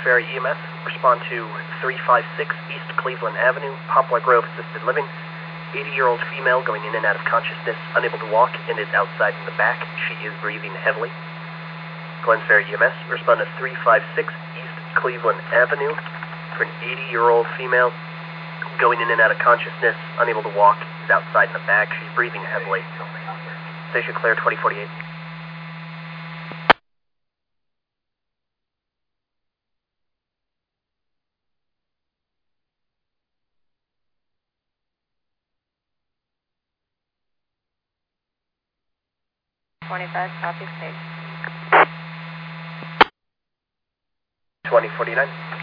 Ferry EMS, respond to 356 East Cleveland Avenue, Poplar Grove Assisted Living. 80-year-old female going in and out of consciousness, unable to walk, and is outside in the back. She is breathing heavily. Glens Ferry EMS, respond to 356 East Cleveland Avenue for an 80-year-old female going in and out of consciousness, unable to walk, is outside in the back. She's breathing heavily. Station clear 2048. Copy, stage. 2049.